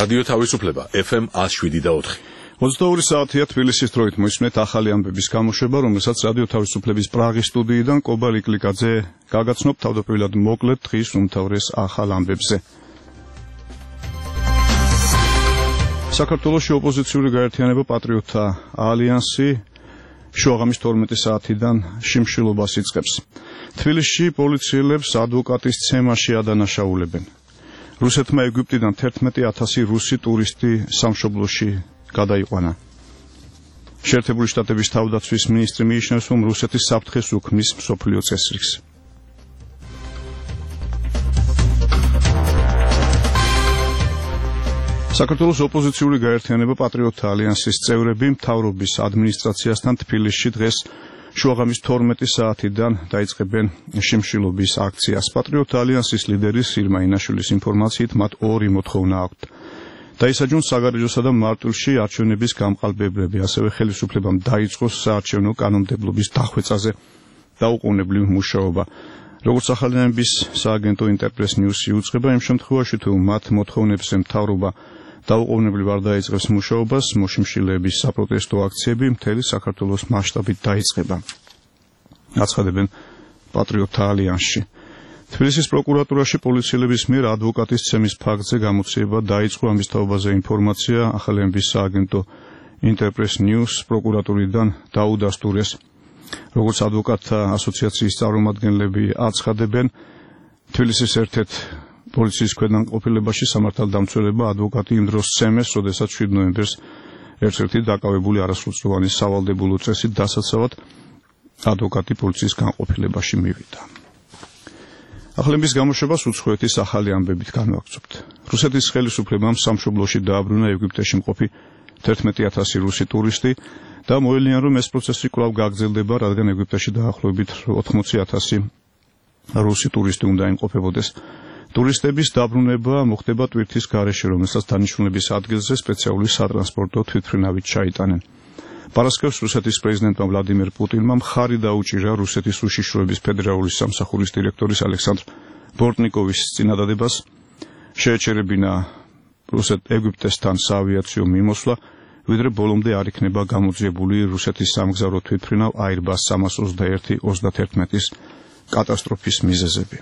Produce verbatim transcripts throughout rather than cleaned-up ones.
რადიო თავისუფლება ეფ ემ one oh seven და four. ოცდაორი საათია თბილისის დროით მოისმენთ ახალი ამბების გამოშვება, რომელსაც რადიო თავისუფლების პრაღის სტუდიიდან კობა ლიკლიკაძე გაგაცნობ თავდაპირველად მოკლედ დღის უმთავრეს ახალ ამბებზე. საქართველოში ოპოზიციური გაერთიანება პატრიოტთა ალიანსი შუაღამის თორმეტი საათიდან შიმშილობას იწყებს. თბილისში პოლიციელებს ადვოკატის ცემაში ადანაშაულებენ. რუსეთმა ეგვიპტიდან თერთმეტი ათასი რუსი ტურისტი სამშობლოში გადაიყვანა. შეერთებული შტატების თავდაცვის მინისტრი მიიჩნევს, რომ რუსეთის საფრთხეს უქმნის მსოფლიო წესრიგს. საქართველოს ოპოზიციური გაერთიანება პატრიოტთა ალიანსის წევრები მთავრობის ადმინისტრაციასთან თბილისში დღეს შუაღამის თორმეტი საათიდან დაიწყებენ შიმშილობის აქციას. პატრიოტთა ალიანსის ლიდერის ირმა ინაშვილის ინფორმაციით მათ ორი მოთხოვნა აქვთ. დაისაჯონ საგარეჯოსა და მარტვილში არჩევნების გამყალბებები, ასევე ხელისუფლებამ დაიწყოს საარჩევნო კანონმდებლობის დახვეწაზე დაუყოვნებლივ მუშაობა. როგორც ახალი ამბების სააგენტო ინტერპრეს ნიუსი უწყება, იმ შემთხვევაში თუ მათ მოთხოვნებზე მთავრობა დაუყოვნებლივ არ დაიწყებს მუშაობას, მოშიმშილების საპროტესტო აქციები მთელი საქართველოს მასშტაბით დაიწყება. აცხადებენ პატრიოტთა ალიანსში. თბილისის პროკურატურაში პოლიციელების მიერ ადვოკატის ცემის ფაქტზე გამოძიება დაიწყო. ამის თაობაზე ინფორმაცია ახალი ამბების სააგენტო ინტერპრეს ნიუს პროკურატურიდან დაუდასტურეს. როგორც ადვოკატთა ასოციაციის წარმომადგენლები აცხადებენ, თბილისის ერთ-ერთ პოლიციის ქვედანაყოფილებაში სამართალდამცველება ადვოკატი იმ დროს ცემეს, როდესაც შვიდ ნოემბერს ერთ-ერთი დაკავებული არასრულწლოვანი სავალდებულო წესით დასაცავად ადვოკატი პოლიციის განყოფილებაში მივიდა. ახალი ამბების გამოშვებას უცხოეთის ახალი ამბებით განვაგრძობთ. რუსეთის ხელისუფლებამ სამშობლოში დააბრუნა ეგვიპტეში მყოფი თერთმეტი ათასი რუსი ტურისტი და მოელიან, რომ ეს პროცესი კვლავ გაგრძელდება, რადგან ეგვიპტეში დაახლოებით ოთხმოცი ათასი რუსი ტურისტი უნდა იმყოფებოდეს. ტურისტების დაბრუნება მოხდება ტვირთის გარეშე, რომელსაც დანიშნულების ადგილზე სპეციალური სატრანსპორტო თვითმფრინავით ჩაიტანენ. პარასკევს რუსეთის პრეზიდენტმა ვლადიმერ პუტინმა მხარი დაუჭირა რუსეთის უშიშროების ფედერალური სამსახურის დირექტორის ალექსანდრ ბორტნიკოვის წინადადებას, შეეჩერებინა რუსეთ ეგვიპტესთან საავიაციო მიმოსვლა, ვიდრე ბოლომდე არ იქნება გამოძიებული რუსეთის სამგზავრო თვითმფრინავ აირბას სამას ოცდაერთი ოცდათერთმეტის კატასტროფის მიზეზები.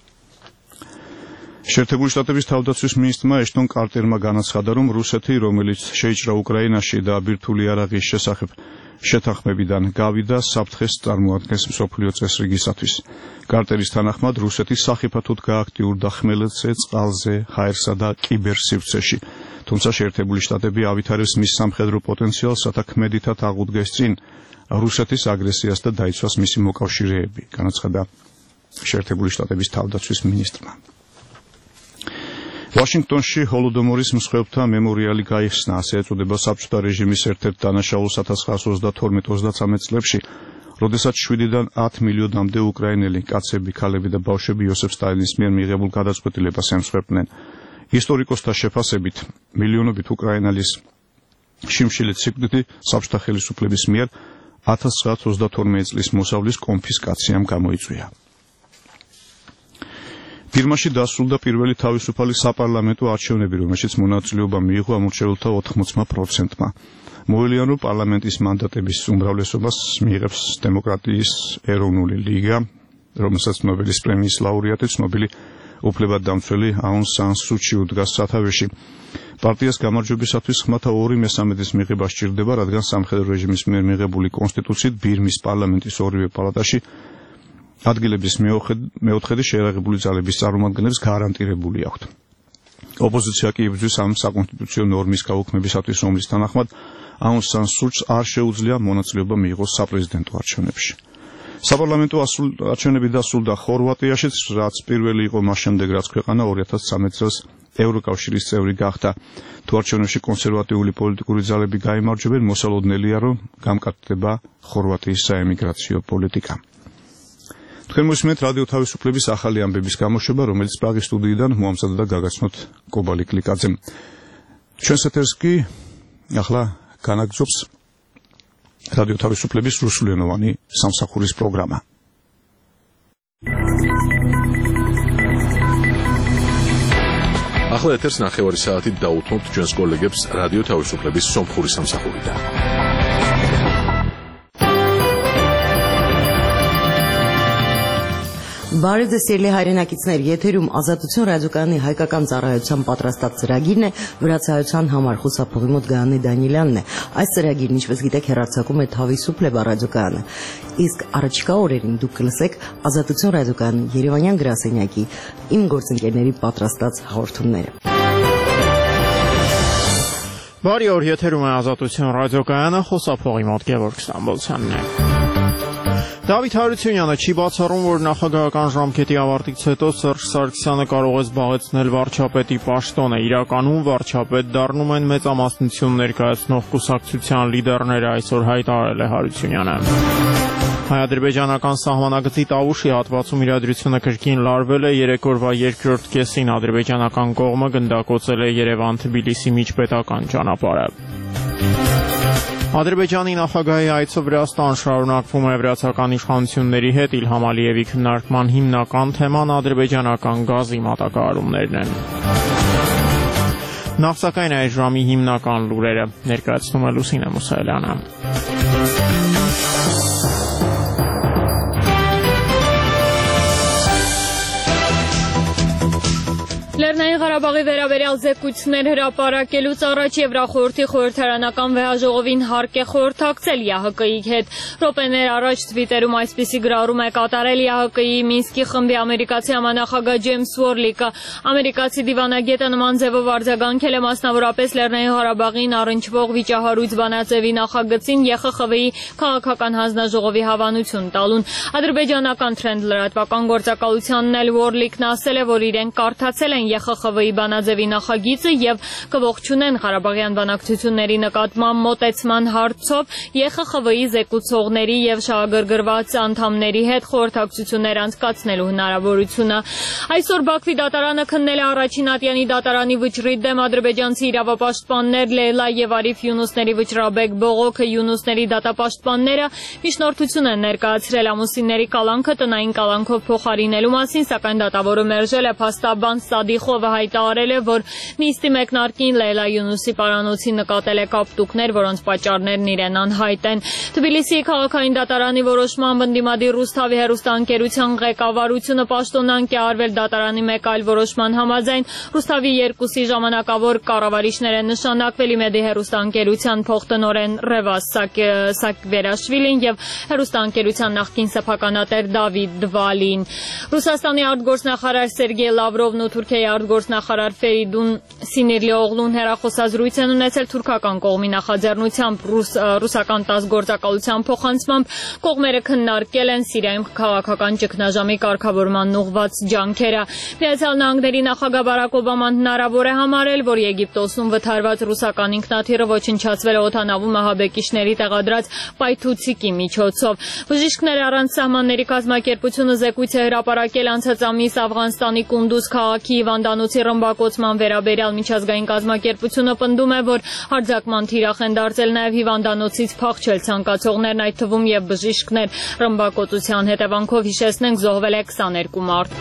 შეერთებული შტატების თავდაცვის მინისტრმა ეშტონ კარტერმა განაცხადა, რომ რუსეთი, რომელიც შეიჭრა უკრაინაში და ბირთვული იარაღის შესახებ შეთანხმებიდან გავიდა, საფრთხეს წარმოადგენს მსოფლიო წესრიგისათვის. კარტერის თანახმად, რუსეთი სახიფათოდ გააქტიურდა ხმელეთზე, წყალზე, ჰაერსა და კიბერსივრცეში. თუმცა შეერთებული შტატები ავითარებს მის სამხედრო პოტენციალს, რათა ქმედითად აღუდგეს წინ რუსეთის აგრესიას და დაიცვას მისი მოკავშირეები, განაცხადა შეერთებული შტატების თავდაცვის მინისტრმა. ვაშინგტონში ჰოლოდომორის მსხვერპლთა მემორიალი გაიხსნა, ასე ეწოდება საბჭოთა რეჟიმის ერთ-ერთ დანაშაულს ოქროს ათას ოცდათორმეტ ოცდაცამეტ წლებში, როდესაც შვიდიდან ათ მილიონამდე უკრაინელი კაცები, ქალები და ბავშვები იოსებ სტალინის მიერ მიღებულ გადაწყვეტილებას ემსხვერპლნენ. ისტორიკოსთა შეფასებით, მილიონობით უკრაინელის შიმშილი სიკვდილი საბჭოთა ხელისუფლების მიერ ათას ცხრაასი ოცდათორმეტი წლის მოსავლის კონფისკაციამ გამოიწვია. ფირმაში დასრულდა პირველი თავისუფალი საპარლამენტო არჩევნები, რომელშიც მონაწილეობა მიიღო ამორჩეულთა ოთხმოცმა პროცენტმა. მოელიან, რომ პარლამენტის მანდატების უმრავლესობას მიიღებს დემოკრატიის ეროვნული ლიგა, რომელსაც ნობელის პრემიის ლაურეატი ცნობილი უფლებადდამცველი აუნ სან სუ ჩი უდგას სათავეში. პარტიას გამარჯვებისათვის ხმათა ორი მესამედის მიღება სჭირდება, რადგან სამხედრო რეჟიმის მიერ მიღებული კონსტიტუციით ბირმის პარლამენტის ორივე პალატაში ადგილების მეოთხედი შეერაღებული ძალების წარმომადგენლებს გარანტირებული აქვთ. ოპოზიცია კი იბრძვის ამ საკონსტიტუციო ნორმის გაუქმებისათვის, რომლის თანახმად აუნ სან სუ ჩს არ შეუძლია მონაწილეობა მიიღოს საპრეზიდენტო არჩევნებში. საპარლამენტო არჩევნები დასრულდა ხორვატიაშიც, რაც პირველი იყო მას შემდეგ, რაც ქვეყანა ორი ათას ცხრამეტ წელს ევროკავშირის წევრი გახდა. თუ არჩევნებში კონსერვატიული პოლიტიკური ძალები გაიმარჯვებენ, მოსალოდნელია, რომ გამკარგდება ხორვატიის საემიგრაციო პოლიტიკა. თქვენ მოსმენთ რადიო თავისუფლების ახალი ამბების გამოშვება, რომელიც პრაღის სტუდიიდან მოამზადა და გაგაცნოთ კობა ლიკლიკაძემ. ჩვენს ეთერს კი ახლა განაგრძობს რადიო თავისუფლების რუსულენოვანი სამსახურის პროგრამა. ახლა ეთერს ნახევარი საათით დაუთმობთ ჩვენს კოლეგებს რადიო თავისუფლების სომხური სამსახურიდან. Բարև ձեզ սիրելի հայրենակիցներ, եթերում Ազատություն ռադիոկայանի հայկական ծառայության պատրաստած ծրագիրն է, վրացայության համար խուսափողի մոտ Գայանե Դանիելյանն է։ Այս ծրագիրն, ինչպես գիտեք, հեռարձակում է Թավիսուփլեբա ռադիոկայանը։ Իսկ առաջիկա օրերին դուք կլսեք Ազատություն ռադիոկայանի Երևանյան գրասենյակի իմ գործընկերների պատրաստած հաղորդումները։ Բարի օր, եթերում է Ազատություն ռադիոկայանը, խոսափողի մոտ Գևորգ Ստամբոլցյանն է։ Դավիթ Հարությունյանը չի բացառում, որ նախագահական ժամկետի ավարտից հետո Սերժ Սարգսյանը կարող է զբաղեցնել վարչապետի պաշտոնը։ Իրականում վարչապետ դառնում են մեծամասնություն ներկայացնող կուսակցության լիդերները, այսօր հայտարարել է Հարությունյանը։ Հայ-ադրբեջանական սահմանագծի Տավուշի հատվածում իրադրությունը կրկին լարվել է, երեք օրվա երկրորդ կեսին ադրբեջանական կողմը գնդակոծել է Երևան-Թբիլիսի միջպետական ճանապարհը։ Ադրբեջանի նախագահի այցը Վրաստան շարունակվում է վրացական իշխանությունների հետ Իլհամ Ալիևի քննարկման հիմնական թեման ադրբեջանական գազի մատակարարումներն են։ Նախ սակայն այս ժամի հիմնական լուրերը ներկայացնում է Լուսինե Մուսայելյանը։ Լեռնային Ղարաբաղի վերաբերյալ զեկույցներ հրապարակելուց առաջ Եվրախորհրդի խորհրդարանական վեհաժողովին հարկ է խորհրդակցել ԵԱՀԿ-ի հետ։ Րոպեներ առաջ Թվիտերում այսպիսի գրառում է կատարել ԵԱՀԿ-ի Մինսկի խմբի ամերիկացի համանախագահ Ջեյմս Ուորլիկը։ Ամերիկացի դիվանագետը նման ձևով արձագանքել է մասնավորապես Լեռնային Ղարաբաղին առնչվող վիճահարույց բանաձևի նախագծին ԵԽԽՎ-ի քաղաքական հանձնաժողովի հավանություն տալուն։ Ադրբեջանական Trend լրատվական գործակալությանն էլ Ուորլիկն ասել է, որ իրենք կարդացել են ԵԽԽՎ-ի բանաձևի նախագիծը եւ կողջունեն Ղարաբաղյան բանակցությունների նկատմամբ մոտեցման հարցով ԵԽԽՎ-ի զեկուցողների եւ շահագրգռված անդամների հետ խորհրդակցություններ անցկացնելու հնարավորությունը։ Այսօր Բաքվի դատարանը քննել է առաջին ատյանի դատարանի վճռի դեմ ադրբեջանցի իրավապաշտպաններ Լեյլա եւ Արիֆ Յունուսների վճռաբեկ բողոքը Յունուսների դատապաշտպանները միջնորդություն են ներկայացրել ամուսինների կալանքը տնային կալանքով փոխարինելու մասին, սակայն դատավորը մերժել է փաստաբան Սադիխովը հայտարարել է, որ նիստի մեկնարկին Լեյլա Յունուսի պարանոցի նկատել է կապտուկներ, որոնց պատճառներն իրեն անհայտ են։ Թբիլիսիի քաղաքային դատարանի որոշմամբ ընդդիմադիր Ռուսթավի հեռուստաընկերության ղեկավարությունը պաշտոնանկ է արվել դատարանի մեկ այլ որոշման համաձայն։ Ռուսթավի երկուսի ժամանակավոր կառավարիչներ են նշանակվել Իմեդի հեռուստաընկերության փոխտնօրեն Ռևաս Սակվերաշվիլին եւ հեռուստաընկերության նախկին սեփականատեր Դավիթ Դվալին։ Ռուսաստանի արտգործնախարար Սերգեյ Լավրովն ու Թուրքիայի արտգործնախարար Ֆերիդուն Սինիրլիօղլուն հեռախոսազրույց են ունեցել թուրքական կողմի նախաձեռնությամբ ռուս, ռուսական տաս գործակալության փոխանցմամբ կողմերը քննարկել են Սիրիայում քաղաքական ճգնաժամի կարգավորման ուղղված ջանքերը։ Միացյալ Նահանգների նախագահ Բարակ Օբաման հնարավոր է համարել, որ Եգիպտոսում վթարված ռուսական ինքնաթիռը ոչնչացվել է օդանավում մահաբեկիչների տեղադրած պայթուցիկի միջոցով։ Բժիշկներ առանց սահմանների կազմակերպությունը զեկույց է հրապարակել անցած ամիս Աֆղանստանի Կունդուզ քաղաքի հիվանդանոցի ռմբակոծման վերաբերյալ միջազգային կազմակերպությունը պնդում է, որ հարձակման թիրախ են դարձել նաև հիվանդանոցից փախչել ցանկացողներն, այդ թվում եւ բժիշկներ։ Ռմբակոծության հետևանքով հիշեցնենք զոհվել է քսաներկու մարդ։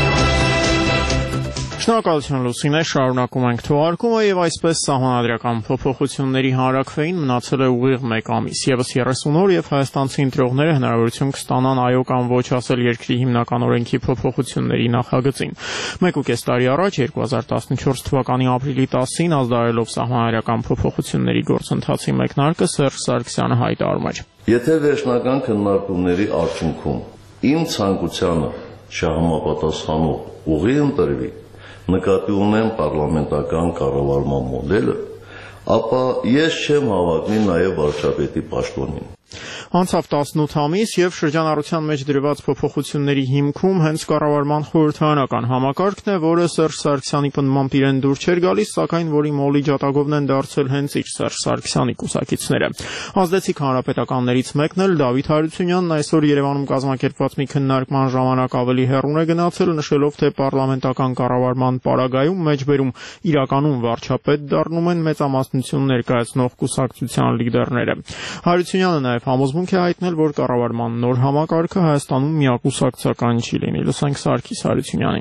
Շնորհակալություն Լուսինե, շարունակում ենք թողարկումը եւ այսպես սահմանադրական փոփոխությունների հանրաքվեին մնացել է ուղիղ մեկ ամիս։ Եվս երեսուն օր եւ հայաստանցի ընտրողները հնարավորություն կստանան այո կամ ոչ ասել երկրի հիմնական օրենքի փոփոխությունների նախագծին։ Մեկ ու կես տարի առաջ երկու հազար տասնչորս թվականի ապրիլի տասին ազդարելով սահմանադրական փոփոխությունների գործընթացի մեկնարկը Սերժ Սարգսյանը հայտարարում էր. Եթե վերջնական քննարկումների արդյունքում իմ ցանկությանը շահամապատասխանող ուղի ընտրվի, նկատի ունեմ պարլամենտական կառավարման մոդելը, ապա ես չեմ հավակնի նաև վարչապետի պաշտոնին։ Անցավ տասնութ ամիս եւ շրջանառության մեջ դրված փոփոխությունների հիմքում հենց կառավարման խորհրդարանական համակարգն է, որը Սերժ Սարգսյանի պնդմամբ իրեն դուր չէր գալիս, սակայն որի մոլի ջատագովն են դարձել հենց իր Սերժ Սարգսյանի կուսակիցները։ Ազդեցիկ հանրապետականներից մեկն էլ Դավիթ Հարությունյանն այսօր Երևանում կազմակերպված մի քննարկման ժամանակ ավելի հեռուն է գնացել, նշելով, թե պարլամենտական կառավարման պարագայում մեջբերում իրականում վարչապետ դառնում են մեծամասնություն ներկայացնող կուսակցության լիդերները։ Հարությունյանը նաև համոզմունք է հայտնել, որ կառավարման նոր համակարգը Հայաստանում միակուսակցական չի լինի։ Լսենք Սարգիս Հարությունյանին։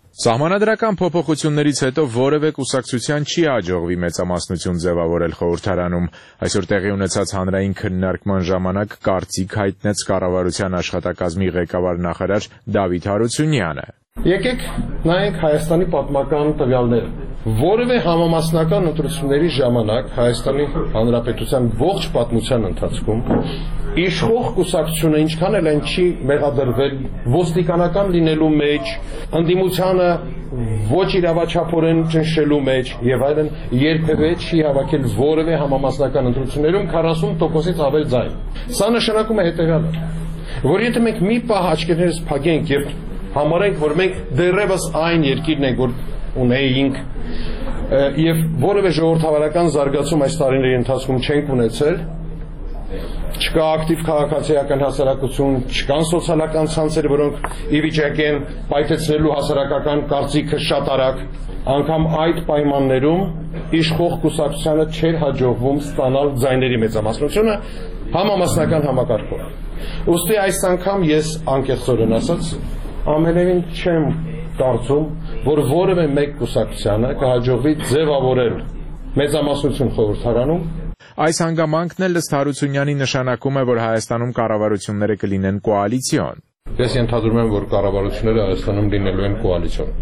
Սահմանադրական փոփոխություններից հետո որևէ կուսակցության չի հաջողվի մեծամասնություն ձևավորել խորհրդարանում։ Այսօր տեղի ունեցած հանրային քննարկման ժամանակ կարծիք հայտնեց կառավարության աշխատակազմի ղեկավար նախարար Դավիթ Հարությունյանը։ Եկեք նայենք Հայաստանի պատմական տվյալները։ Որևէ համամասնական ընտրությունների ժամանակ Հայաստանի Հանրապետության ողջ պատմության ընթացքում իշխող կուսակցությունը ինչքան էլ այն չի մեղադրվել ոստիկանական լինելու մեջ, ընդդիմությանը ոչ իրավաչափորեն ճնշելու մեջ եւ այլն, երբևէ չի հավաքել որևէ համամասնական ընտրություններում քառասուն տոկոսից ավել ձայն։ Սա նշանակում է հետեւյալը, որ եթե մենք մի պահ աչքերներս փակենք եւ համարենք, որ մենք դեռևս այն երկիրն ենք, որ ունեինք եւ որևէ ժողովրդավարական զարգացում այս տարիների ընթացքում չենք ունեցել, չկա ակտիվ քաղաքացիական հասարակություն, չկան սոցիալական ցանցեր, որոնք ի վիճակի են պայթեցնելու հասարակական կարծիքը շատ արագ, անգամ այդ պայմաններում իշխող կուսակցությանը չէր հաջողվում ստանալ ձայների մեծամասնությունը համամասնական համակարգով։ Ուստի այս անգամ ես անկեղծորեն ասած ամենևին չեմ կարծում, որ որևէ մեկ կուսակցությանը կհաջողվի ձևավորել մեծամասնություն խորհրդարանում։ Այս հանգամանքն էլ ըստ Հարությունյանի նշանակում է, որ Հայաստանում կառավարությունները կլինեն կոալիցիոն։ Ես ենթադրում եմ, որ կառավարությունները Հայաստանում լինելու են կոալիցիոն։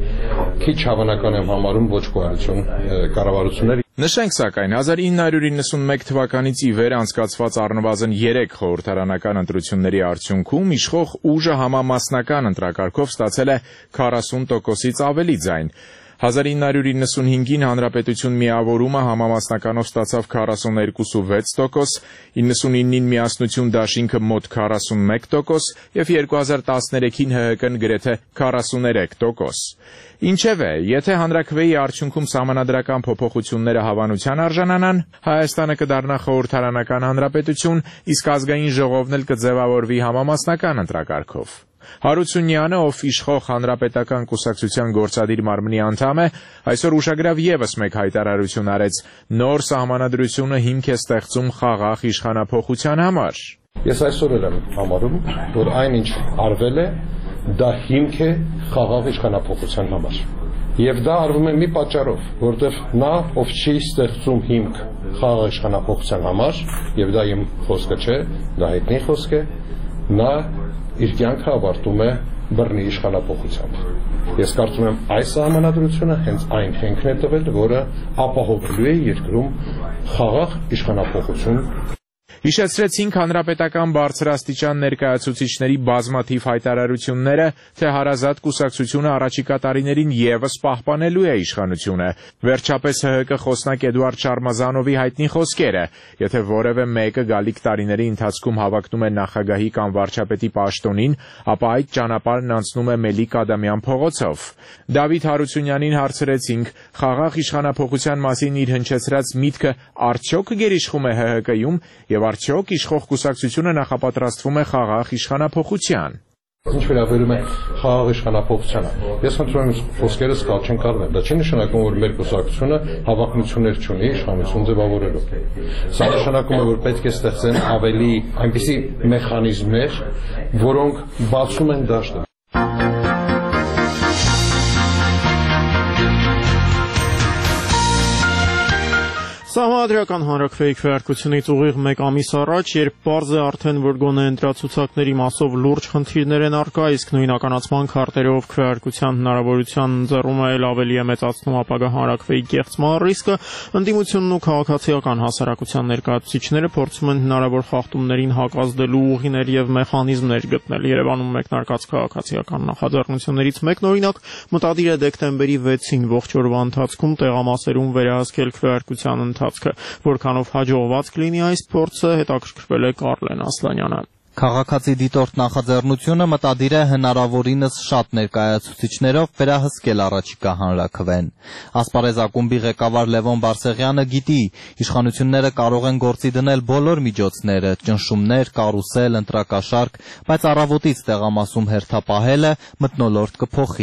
Քիչ հավանական եմ համարում ոչ կոալիցիոն կառավարություններ։ Նշենք սակայն հազար ինը հարյուր իննսունմեկ թվականից ի վեր անցկացված առնվազն երեք խորհրդարանական ընտրությունների արդյունքում իշխող ուժը համամասնական ընտրակարգով ստացել է քառասուն տոկոսից ավելի ձայն։ հազար ինը հարյուր իննսունհինգին Հանրապետություն միավորումը համամասնականով ստացավ քառասուներկու վեց տոկոս, իննսունինին միասնություն դաշինքը մոտ քառասունմեկ տոկոս և երկու հազար տասներեքին ՀՀԿ-ն գրեթե քառասուներեք տոկոս։ Ինչևէ, եթե հանրաքվեի արդյունքում սահմանադրական փոփոխությունները հավանության արժանանան, Հայաստանը կդառնա խորհրդարանական հանրապետություն, իսկ ազգային ժողովն էլ կձևավորվի համամասնական ընտրակարգով։ Հարությունյանը, ով իշխող հանրապետական կուսակցության գործադիր մարմնի անդամ է, այսօր ուշագրավ ևս մեկ հայտարարություն արեց. նոր սահմանադրությունը հիմք է ստեղծում խաղաղ իշխանափոխության համար։ Ես այսօր էլ եմ համարում, որ այնինչ արվել է, դա հիմք է խաղաղ իշխանափոխության համար։ Եվ դա արվում է մի պատճառով, որտեղ նա, ով չի ստեղծում հիմք խաղաղ իշխանափոխության համար, եւ դա իմ խոսքը չէ, դա հայտնի խոսք է, նա իր կյանքը ավարտում է բռնի իշխանափոխությամբ։ Ես կարծում եմ այս սահմանադրությունը հենց այն հենքն է տվել, որը ապահովելու է երկրում խաղաղ իշխանափոխություն։ Հիշեցրեցինք հանրապետական բարձրաստիճան ներկայացուցիչների բազմաթիվ հայտարարությունները, թե հարազատ կուսակցությունը առաջիկա տարիներին ևս պահպանելու է իշխանությունը։ Վերջապես ՀՀԿ խոսնակ Էդուարդ Շարմազանովի հայտնի խոսքերը, եթե որևէ մեկը գալիք տարիների ընթացքում հավակնում է նախագահի կամ վարչապետի պաշտոնին, ապա այդ ճանապարհն անցնում է Մելիք Ադամյան փողոցով։ Դավիթ Հարությունյանին հարցրեցինք, խաղաղ իշխանափոխության մասին իր հնչեցրած միտքը արդյոք գերիշխում է ՀՀԿ-ում եւ արդյոք իշխող կուսակցությունը նախապատրաստվում է խաղաղ իշխանափոխության։ Ինչ վերաբերում է խաղաղ իշխանափոխությանը, ես խնդրում եմ խոսքերս կալ չեն կառնել, դա չի նշանակում, որ մեր կուսակցությունը հավակնություններ չունի իշխանություն ձևավորելու։ Սա նշանակում է, որ պետք է ստեղծեն ավելի այնպիսի մեխանիզմներ, որոնք բացում են դաշտը։ Սահմանադրական հանրաքվեի քվեարկությունից ուղիղ մեկ ամիս առաջ, երբ պարզ է արդեն, որ գոնե ընտրացուցակների մասով լուրջ խնդիրներ են առկա, իսկ նույնականացման քարտերով քվեարկության հնարավորության ընձեռումը էլ ավելի է մեծացնում ապագա հանրաքվեի կեղծման ռիսկը, ընդդիմությունն ու քաղաքացիական հասարակության ներկայացուցիչները փորձում են հնարավոր խախտումներին հակազդելու ուղիներ եւ մեխանիզմներ գտնել։ Երևանում մեկնարկած քաղաքացիական նախաձեռնություններից մեկն օրինակ մտադիր է դեկտեմբերի վեցին ողջ օրվա ընթացքում տեղամասերում վերահսկել քվեարկության ընթացքը, որքանով հաջողված կլինի այս փորձը, հետաքրքրվել է Կարլեն Ասլանյանը։ Քաղաքացի դիտորդ նախաձեռնությունը մտադիր է հնարավորինս շատ ներկայացուցիչներով վերահսկել առաջիկա հանրաքվեն։ Ասպարեզ ակումբի ղեկավար Լևոն Բարսեղյանը գիտի, իշխանությունները կարող են գործի դնել բոլոր միջոցները, ճնշումներ, կարուսել, ընտրակաշարք, բայց առավոտից տեղամասում հերթապահելը մթնոլորտ կփոխի։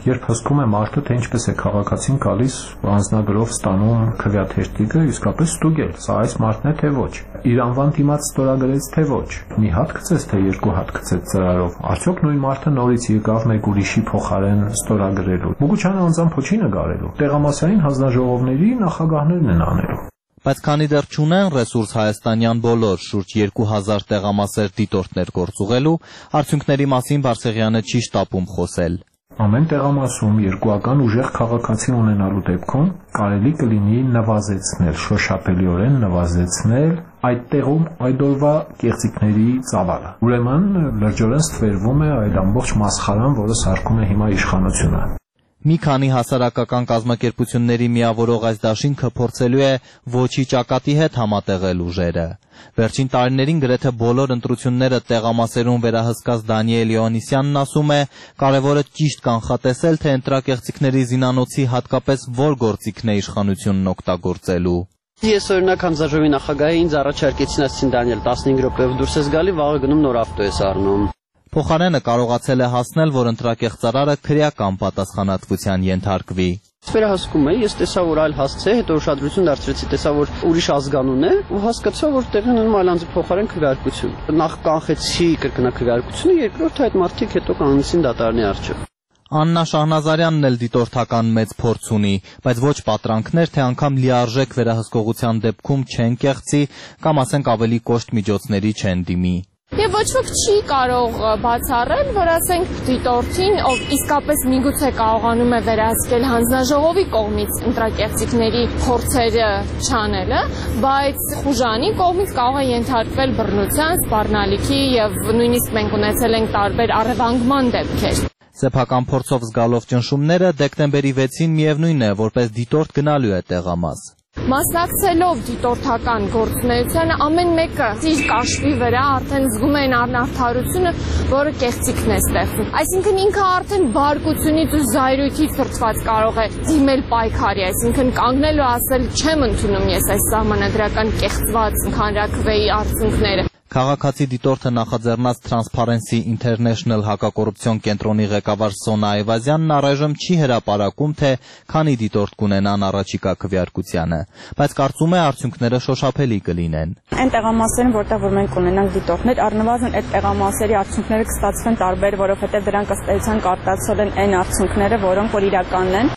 Երբ հսկում է մարդը, թե ինչպես է քաղաքացին գալիս անձնագրով ստանում քվեաթերթիկը, իսկապես ստուգել, սա այս մարդն է թե ոչ։ Իր անվան դիմաց ստորագրեց թե ոչ։ Մի հատ գցեց թե երկու հատ գցեց ծրարով։ Արդյոք նույն մարդը նորից եկավ մեկ ուրիշի փոխարեն ստորագրելու։ Մուգուչյանը անձամբ չի նկարելու։ Տեղամասային հանձնաժողովների նախագահներն են անելու։ Բայց քանի դեռ չունեն ռեսուրս հայաստանյան բոլոր շուրջ երկու հազար տեղամասեր դիտորդներ գործուղելու, արդյունքների մասին Բարսեղյանը չի շտապում խոսել։ Ամեն տեղամասում երկուական ուժեղ քաղաքացի ունենալու դեպքում կարելի կլինի նվազեցնել, շոշափելիորեն նվազեցնել այդ տեղում այդ օրվա կեղծիքների ծավալը։ Ուրեմն լրջորեն ստվերվում է այդ ամբողջ մասխարան, որը սարքում է հիմա իշխանությունը։ Մի քանի հասարակական կազմակերպությունների միավորող այս դաշինքը փորձելու է ոչի ճակատի հետ համատեղել ուժերը։ Վերջին տարիներին գրեթե բոլոր ընտրությունները տեղամասերում վերահսկած Դանիել Յոհաննիսյանն ասում է, կարևորը ճիշտ կանխատեսել, թե ընտրակեղծիքների զինանոցի հատկապես որ գործիքն է իշխանությունն օգտագործելու։ Ես օրինակ հանձնաժողովի նախագահի ինձ առաջարկեցին, ասեցին Դանիել տասնհինգ րոպեով դուրս ես գալի, վաղը գնում նոր ավտո ես առնում։ Փոխարենը կարողացել է հասնել, որ ընտրակեղծարարը քրեական պատասխանատվության ենթարկվի։ Վերահսկում է, ես տեսա, որ այլ հասցե, հետո ուշադրություն դարձրեցի, տեսա, որ ուրիշ ազգանուն է, ու հասկացա, որ տեղի ունենում այլ անձի փոխարեն քվեարկություն։ Նախ կանխեցի կրկնակվեարկությունը, երկրորդը այդ մարդիկ հետո կանցին դատարանի առջև։ Աննա Շահնազարյանն էլ դիտորդական մեծ փորձ ունի, բայց ոչ պատրանքներ, թե անգամ լիարժեք վերահսկողության դեպքում չեն կեղծի կամ ասենք ավելի կոշտ միջոցների չեն դիմի։ Եվ ոչ ոք չի կարող բացառել, որ ասենք դիտորդին, ով իսկապես միգուցե կարողանում է վերահսկել հանձնաժողովի կողմից ընտրակեղծիքների փորձերը չանելը, բայց խուժանի կողմից կարող է ենթարկվել բռնության, սպառնալիքի եւ նույնիսկ մենք ունեցել ենք տարբեր առևանգման դեպքեր։ Սեփական փորձով զգալով ճնշումները դեկտեմբերի վեցին միևնույն է, որպես դիտորդ գնալու է տեղամաս։ Մասնակցելով դիտորդական գործունեությանը ամեն մեկը իր կաշվի վրա արդեն զգում են անարդարությունը, որը կեղծիքն է ստեղծում։ Այսինքն ինքը արդեն բարկությունից ու զայրույթից թրծված կարող է դիմել պայքարի, այսինքն կանգնել ու ասել չեմ ընդունում ես այս սահմանադրական կեղծված հանրաքվեի արդյունքները։ Քաղաքացի դիտորդը նախաձեռնած Transparency International հակակոռուպցիոն կենտրոնի ղեկավար Սոնա Այվազյանն առայժմ չի հրապարակում, թե քանի դիտորդ կունենան առաջիկա քվեարկությանը, բայց կարծում է արդյունքները շոշափելի կլինեն։ Այն տեղամասերում, որտեղ որ մենք ունենանք դիտորդներ, առնվազն այդ տեղամասերի արդյունքները կստացվեն տարբեր, որովհետև դրանք ըստ էության կարտացել են այն արդյունքները, որոնք որ իրականն են։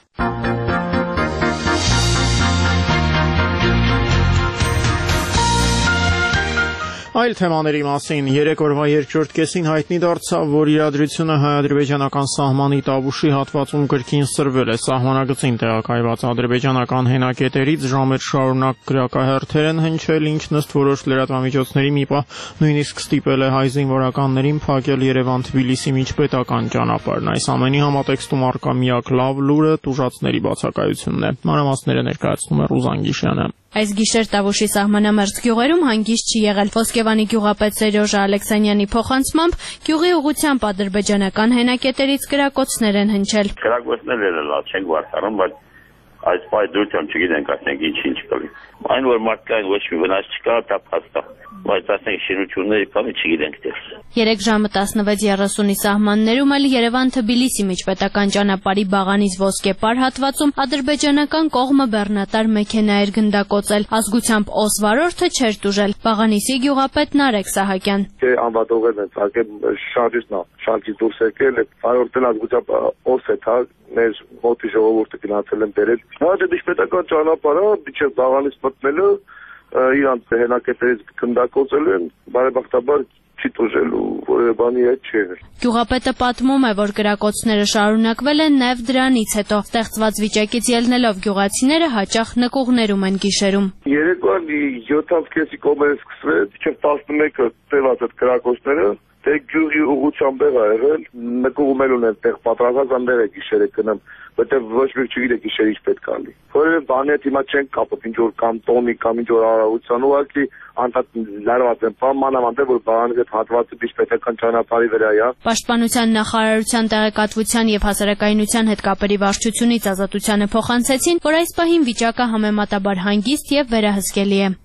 Այլ թեմաների մասին երեք օրվա երկրորդ կեսին հայտնի դարձավ, որ իրադրությունը հայ-ադրբեջանական սահմանի Տավուշի հատվածում կրկին սրվել է։ Սահմանագծին տեղակայված ադրբեջանական հենակետերից ժամեր շարունակ գրակահերթեր են հնչել, ինչն ըստ որոշ լրատվամիջոցների մի պահ նույնիսկ ստիպել է հայ զինվորականներին փակել Երևան-Թբիլիսի միջպետական ճանապարհն։ Այս ամենի համատեքստում առկա միակ լավ լուրը տուժածների բացակայությունն է։ Մանրամասները ներկայացնում է Ռուզան Գիշյանը։ Այս գիշեր Տավուշի սահմանամերձ գյուղերում հանգիստ չի եղել։ Ոսկեվանի գյուղապետ Սերյոժա Ալեքսանյանի փոխանցմամբ գյուղի ուղղությամբ ադրբեջանական հենակետերից կրակոցներ են հնչել։ Կրակոցները լավ չեն վարտարում, բայց այս պայդրությամբ չգիտենք ասենք ինչ-ինչ կլի։ Այն որ մարդկային ոչ մի վնաս չկա, դա փաստ է, բայց ասենք շինությունների բանը չգիտենք դեռ։ Երեք ժամը տասնվեց երեսունի սահմաններում էլ Երևան-Թբիլիսի միջպետական ճանապարհի Բաղանից Ոսկեպար հատվածում ադրբեջանական կողմը բեռնատար մեքենա էր գնդակոծել, ազգությամբ օս վարորդը չէր տուժել։ Բաղանիսի գյուղապետ Նարեկ Սահակյան։ Անվատողերն են ցակել շարժիչնա, շանջի դուրս եկել, վարորդն ազգությամբ օս է թա մեր մոտի ժողովուրդը գնացել են բերել։ Հա դե միջպետական ճանապարհը միջև Բաղանից մտնելը իրանց հենակետերից գնդակոծել են, բարեբախտաբար չի տուժելու, որևէ բանի հետ չի եղել։ Գյուղապետը պատմում է, որ կրակոցները շարունակվել են նաև դրանից հետո։ Ստեղծված վիճակից ելնելով գյուղացիները հաճախ նկուղներում են գիշերում։ Երեկոյան յոթ կեսի կողմերը սկսվեց, մինչև տասնմեկը տևած այդ կրակոցները, դե գյուղի ուղղությամբ եղ ա եղել, նկուղում էլ ունեն տեղ պատրաստած անտեղ է գիշերը գնամ, որտեղ ոչ մի չգիտեք գիշեր ինչ պետք ալի։ Որևէ բանի հետ հիմա չենք կապում, ինչ որ կամ տոնի կամ ինչ որ արարողության ուղղակի անդադ լարված են, մանավանդ որ բանից այդ հատվածը միջպետական ճանապարհի վրա է։ Պաշտպանության նախարարության տեղեկատվության եւ հասարակայնության հետ կապերի վարչությունից Ազատությանը փոխանցեցին, որ այս պահին վիճակը համեմատաբար հանգիստ եւ վերահսկելի է։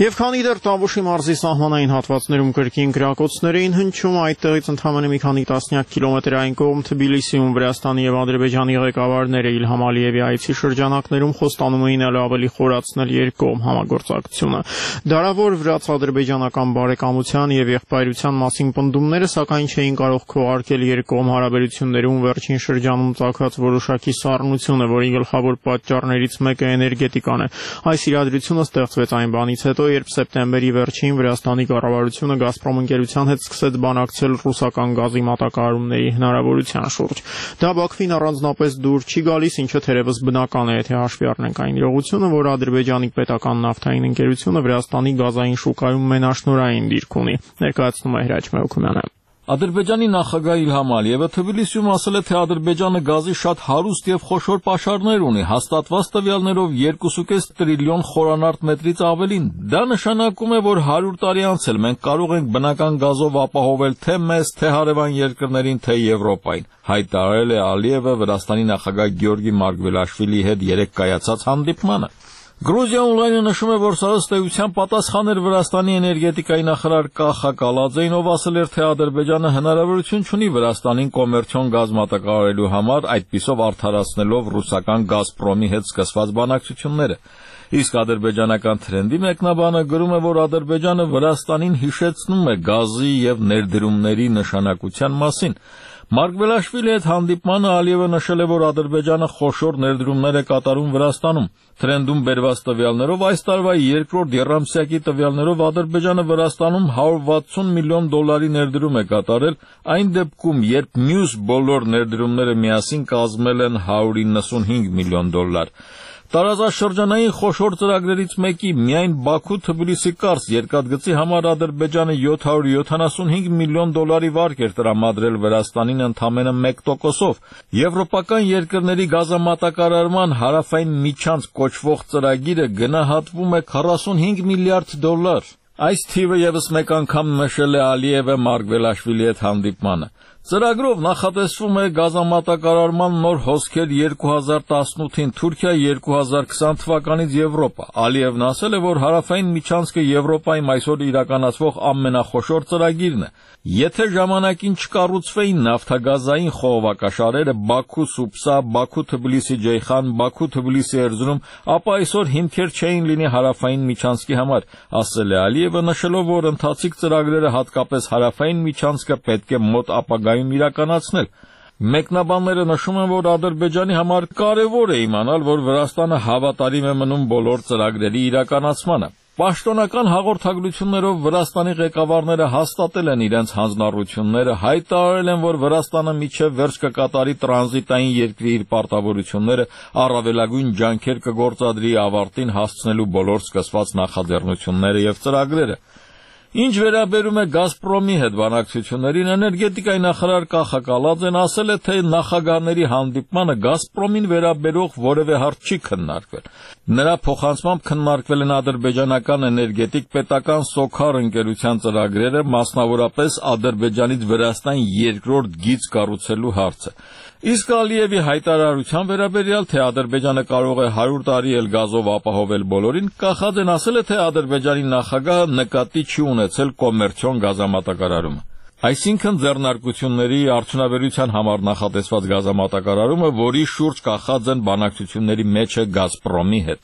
Եվ քանի դեռ Տավուշի մարզի սահմանային հատվածներում կրկին գրակոծներ էին հնչում, այդտեղից ընդամենը մի քանի տասնյակ կիլոմետրային կողմ Թբիլիսիում Վրաստանի եւ Ադրբեջանի ղեկավարները Իլհամ Ալիևի այցի շրջանակներում խոստանում էին ավելի խորացնել երկկողմ համագործակցությունը։ Դարավոր վրաց-ադրբեջանական բարեկամության եւ եղբայրության մասին պնդումները, սակայն չէին կարող քողարկել երկկողմ հարաբերություններում վերջին շրջանում ծագած որոշակի սառնությունը, որի գլխավոր պատճառներից մեկը էներգետիկան է։ Այս իրադրությունը ստեղծվեց այն բանից հետո, երբ սեպտեմբերի վերջին Վրաստանի կառավարությունը Գազպրոմ ընկերության հետ սկսեց բանակցել ռուսական գազի մատակարարումների հնարավորության շուրջ։ Դա Բաքվին առանձնապես դուր չի գալիս, ինչը թերևս բնական է, եթե հաշվի առնենք այն իրողությունը, որ Ադրբեջանի պետական նավթային ընկերությունը Վրաստանի գազային շուկայում մենաշնորհային դիրք ունի, ներկայացնում է Հրաչ Մեհոքումյանը։ Ադրբեջանի նախագահ Իլհամ Ալիևը Թբիլիսիում ասել է, թե Ադրբեջանը գազի շատ հարուստ եւ խոշոր պաշարներ ունի, հաստատված տվյալներով երկու կողմը կես տրիլիոն խորանարդ մետրից ավելին։ Դա նշանակում է, որ հարյուր տարի անցել մենք կարող ենք բնական գազով ապահովել թե մեզ, թե հարևան երկրներին, թե Եվրոպային, հայտարարել է Ալիևը Վրաստանի նախագահ Գեորգի Մարգվելաշվիլիի հետ երեկ կայացած հանդիպմանը։ Գրուզիա օնլայնը նշում է, որ սա ըստ էության պատասխան էր Վրաստանի էներգետիկայի նախարար Կախա Կալաձեին, ով ասել էր, թե Ադրբեջանը հնարավորություն չունի Վրաստանին կոմերցիոն գազ մատակարարելու համար, այդպիսով արդարացնելով ռուսական Գազպրոմի հետ սկսված բանակցությունները։ Իսկ ադրբեջանական թրենդի մեկնաբանը գրում է, որ Ադրբեջանը Վրաստանին հիշեցնում է գազի եւ ներդրումների նշանակության մասին։ Մարգվելաշվիլի հետ հանդիպմանը Ալիևը նշել է, որ Ադրբեջանը խոշոր ներդրումներ է կատարում Վրաստանում։ Թրենդում բերված տվյալներով այս տարվա երկրորդ եռամսյակի տվյալներով Ադրբեջանը Վրաստանում հարյուր վաթսուն միլիոն դոլարի ներդրում է կատարել, այն դեպքում, երբ մյուս բոլոր ներդրումները միասին կազմել են հարյուր իննսունհինգ միլիոն դոլար։ Տարածաշրջանային խոշոր ծրագրերից մեկի միայն Բաքու-Թբիլիսի կարճ երկաթգծի համար Ադրբեջանը յոթ հարյուր յոթանասունհինգ միլիոն դոլարի վարկ էր տրամադրել Վրաստանին ընդամենը մեկ տոկոսով։ Եվրոպական երկրների գազամատակարարման հարավային միջանց կոչվող ծրագիրը գնահատվում է քառասունհինգ միլիարդ դոլար։ Այս թիվը ևս մեկ անգամ նշել է Ալիևը Մարգվելաշվիլի հետ հանդիպմանը։ Ծրագրով նախատեսվում է գազամատակարարման նոր հոսքեր երկու հազար տասնութին Թուրքիա, երկու հազար քսան թվականից Եվրոպա։ Ալիևն ասել է, որ հարավային միջանցքը Եվրոպայում այսօր իրականացվող ամենախոշոր ծրագիրն է։ Եթե ժամանակին չկառուցվեին նավթագազային խողովակաշարերը Բաքու-Սուպսա, Բաքու-Թբիլիսի-Ջեյխան, Բաքու-Թբիլիսի-Էրզրում, ապա այսօր հիմքեր չէին լինի հարավային միջանցքի համար, ասել է Ալիևը, նշելով, որ ընթացիկ ծրագրերը հատկապես հարավային միջանցքը պետք է մոտ ապագայում իրականացնել։ Մեկնաբանները նշում են, որ Ադրբեջանի համար կարևոր է իմանալ, որ Վրաստանը հավատարիմ է մնում բոլոր ծրագրերի իրականացմանը։ Պաշտոնական հաղորդագրություններով Վրաստանի ղեկավարները հաստատել են իրենց հանձնառությունները, հայտարարել են, որ Վրաստանը մինչև վերջ կկատարի տրանզիտային երկրի իր պարտավորությունները, առավելագույն ջանքեր կգործադրի ավարտին հասցնելու բոլոր սկսված նախաձեռնությունները եւ ծրագրերը։ Ինչ վերաբերում է Գազպրոմի հետ բանակցություններին, էներգետիկայի նախարար Կախա Կալաձեն ասել է, թե նախագահների հանդիպմանը Գազպրոմին վերաբերող որևէ հարց չի քննարկվել։ Նրա փոխանցմամբ քննարկվել են ադրբեջանական էներգետիկ պետական Սոքար ընկերության ծրագրերը, մասնավորապես Ադրբեջանից Վրաստան երկրորդ գիծ կառուցելու հարցը։ Իսկ Ալիևի հայտարարության վերաբերյալ, թե Ադրբեջանը կարող է հարյուր տարի էլ գազով ապահովել բոլորին, Կախաձեն ասել է, թե Ադրբեջանի նախագահը նկատի չի ունեցել կոմերցիոն գազամատակարարումը։ Այսինքն ձեռնարկությունների արդյունաբերության համար նախատեսված գազամատակարարումը, որի շուրջ Կախաձեն բանակցությունների մեջ է Գազպրոմի հետ։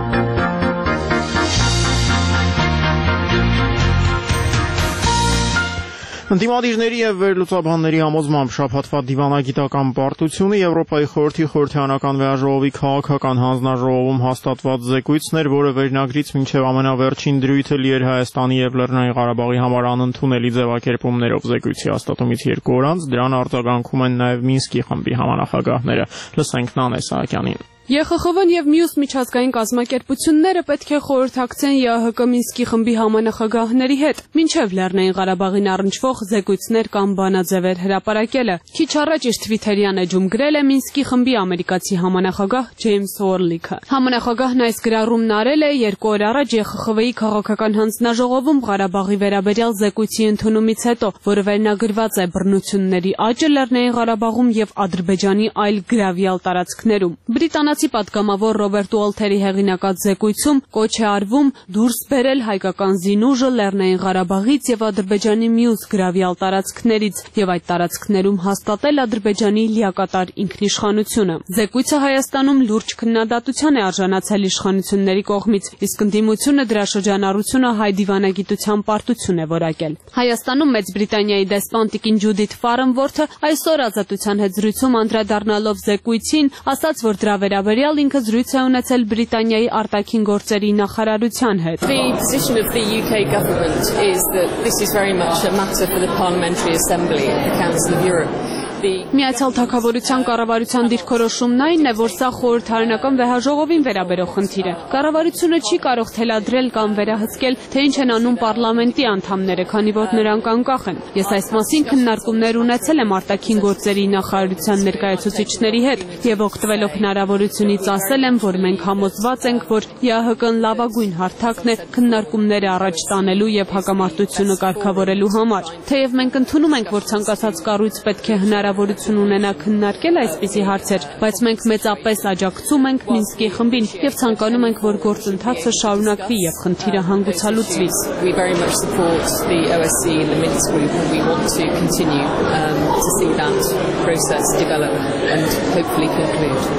Ընդդիմադիրների եւ վերլուծաբանների համոզմամբ շաբաթվա դիվանագիտական պարտությունը Եվրոպայի խորհրդի խորհրդարանական վեաժողովի քաղաքական հանձնաժողովում հաստատված զեկույցն էր, որը վերնագրից մինչև ամենավերջին դրույթը լի էր Հայաստանի եւ Լեռնային Ղարաբաղի համար անընդունելի ձևակերպումներով զեկույցի հաստատումից երկու օր անց դրան արձագանքում են նաեւ Մինսկի խմբի համանախագահները։ Լսենք Նանե Սահակյանին։ Ե Խ Խ Վ-ն եւ մյուս միջազգային կազմակերպությունները պետք է խորհրդակցեն Ե Ահ Կ Մինսկի խմբի համանախագահների հետ, մինչև Լեռնային Ղարաբաղին առնչվող զեկույցներ կամ բանաձևեր հրապարակելը։ Քիչ առաջ իր Թվիթերյան էջում գրել է Մինսկի խմբի ամերիկացի համանախագահ Ջեյմս Օրլիքը։ Համանախագահն այս գրառումն արել է երկու օր առաջ Ե Խ Խ Վ-ի քաղաքական հանձնաժողովում Ղարաբաղի վերաբերյալ զեկույցի ընդունումից հետո, որը վերնագրված է բռնությունների աճը Լեռնային Ղարաբաղում եւ Ադրբեջանի այլ գրավյալ տարածքներում։ Բրիտանացի Ամերիկացի պատգամավոր Ռոբերտ Ուոլթերի հեղինակած զեկույցում կոչ է արվում դուրս բերել հայկական զինուժը Լեռնային Ղարաբաղից եւ Ադրբեջանի մյուս գրավյալ տարածքներից եւ այդ տարածքներում հաստատել Ադրբեջանի լիակատար ինքնիշխանությունը։ Զեկույցը Հայաստանում լուրջ քննադատության է արժանացել իշխանությունների կողմից, իսկ ընդդիմությունը դրա շրջանառությունը հայ դիվանագիտության պարտություն է որակել։ Հայաստանում Մեծ Բրիտանիայի դեսպան տիկին Ջուդիթ Ֆարենվորթը այսօր Ազատության հետ զրույցում անդրադառնալով զեկույցին ասաց, որ դրա վերաբերյալ ինքը զրույց է ունեցել Բրիտանիայի արտաքին գործերի նախարարության հետ։ The position of the U K government is that this is very much a matter for the Parliamentary Assembly of the Council of Europe. Միացյալ Թագավորության կառավարության դիրքորոշումն այն է, որ սա խորհրդարանական վեհաժողովին վերաբերող խնդիր է։ Կառավարությունը չի կարող թելադրել կամ վերահսկել, թե ինչ են անում պարլամենտի անդամները, քանի որ նրանք անկախ են։ Ես այս մասին քննարկումներ ունեցել եմ արտաքին գործերի նախարարության ներկայացուցիչների հետ եւ օգտվելով հնարավորությունից ասել եմ, որ մենք համոզված ենք, որ ԵԱՀԿ-ն լավագույն հարթակն է քննարկումները առաջ տանելու եւ հակամարտությունը կարգավորելու համար։ Թեև մենք ընդունում ենք, որ ցանկացած կառույց պետք է հնարավորություն ունենա քննարկել այսպիսի հարցեր, բայց մենք մեծապես աջակցում ենք Մինսկի խմբին եւ ցանկանում ենք, որ գործընթացը շարունակվի եւ խնդիրը հանգուցալուծվի։ We very much support the O S C and the Minsk group and we want to continue um, to see that process develop and hopefully conclude.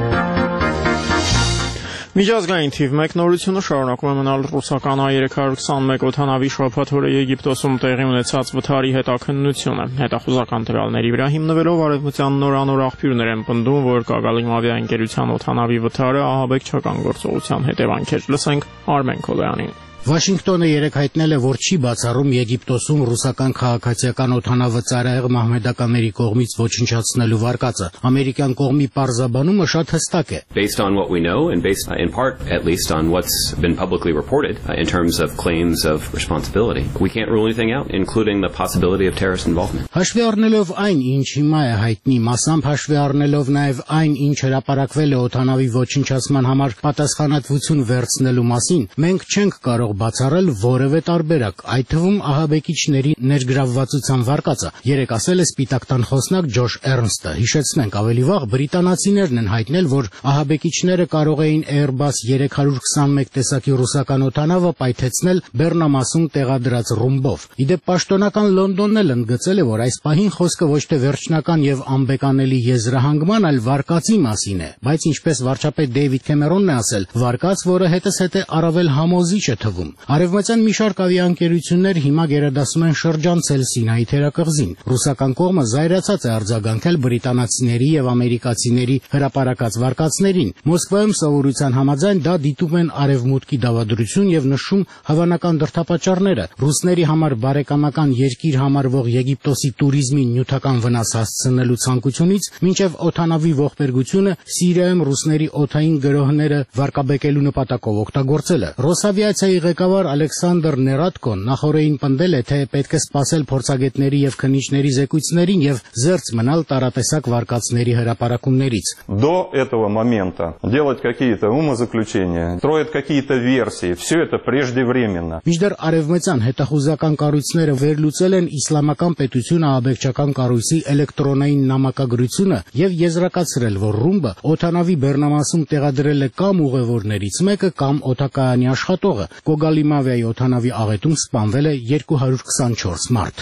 Միջազգային թիվ մեկ նորությունը շարունակում է մնալ ռուսական A երեք հարյուր քսանմեկ օդանավի շաբաթ օրը Եգիպտոսում տեղի ունեցած վթարի հետաքննությունը։ Հետախուզական տվյալների վրա հիմնվելով արևմտյան նորանոր աղբյուրներ են պնդում, որ Կագալիմ ավիաընկերության օդանավի վթարը ահաբեկչական գործողության հետևանքեր։ Լսենք Արմեն Քոլյանին։ Վաշինգտոնը երեկ հայտնել է, որ չի բացառում Եգիպտոսում ռուսական քաղաքացիական օդանավը ծայրահեղ մահմեդականների կողմից ոչնչացնելու վարկածը։ Ամերիկյան կողմի պարզաբանումը շատ հստակ է։ Based on what we know and based in part at least on what's been publicly reported in terms of claims of responsibility, we can't rule anything out, including the possibility of terrorist involvement. Հաշվի առնելով այն, ինչ հիմա է հայտնի, մասամբ հաշվի առնելով նաև այն, ինչ հրապարակվել է օդանավի ոչնչացման համար պատասխանատվություն վերցնելու մասին, մենք չենք կարող բացառել որևէ տարբերակ, այդ թվում ահաբեկիչների ներգրավվածության վարկածը։ Երեք ասել է Սպիտակ տան խոսնակ Ջոշ Էրնստը։ Հիշեցնենք, ավելի վաղ բրիտանացիներն են հայտնել, որ ահաբեկիչները կարող էին Airbus երեք հարյուր քսանմեկ տեսակի ռուսական օդանավը պայթեցնել Բեռնամասում տեղադրած ռումբով։ Իդեպ պաշտոնական Լոնդոնն էլ ընդգծել է, որ այս պահին խոսքը ոչ թե վերջնական եւ անբեկանելի եզրահանգման, այլ վարկածի մասին է, բայց ինչպես վարչապետ Դեյվիդ Քեմերոնն է ասել, վարկած, որը հետզհետե առավել համոզիչ է թվում։ Արևմտյան մի շարք ավիաընկերություններ հիմա գերադասում են շրջանցել Սինայի թերակղզին։ Ռուսական կողմը զայրացած է արձագանքել բրիտանացիների եւ ամերիկացիների հրապարակած վարկածներին։ Մոսկվայում սովորության համաձայն դա դիտում են արևմուտքի դավադրություն եւ նշում հավանական դրդապատճառները։ Ռուսների համար բարեկամական երկիր համարվող Եգիպտոսի туриզմին նյութական վնաս հասցնելու ցանկությունից մինչև օդանավի ողբերգությունը Սիրիայում ռուսների օդային գրոհները վարկաբեկելու նպատակով օգտագործելը։ Ռոսավիացիայի ղեկավար Ալեքսանդր Ներատկոն նախորդին պնդել է, թե պետք է սպասել փորձագետների եւ քննիչների զեկույցներին եւ զերծ մնալ տարատեսակ վարկածների հրապարակումներից։ До этого момента делать какие-то умозаключения, строить какие-то версии, все это преждевременно. Մինչդեռ արևմտյան հետախուզական կառույցները վերլուծել են իսլամական պետությունը աբեկչական կառույցի էլեկտրոնային նամակագրությունը եւ եզրակացրել, որ ռումբը օդանավի Բեռնամասում տեղադրել է կամ ուղևորներից մեկը կամ օդակայանի աշխատողը։ Կոգալիմավիայի օդանավի աղետում սպանվել է երկու հարյուր քսանչորս մարդ։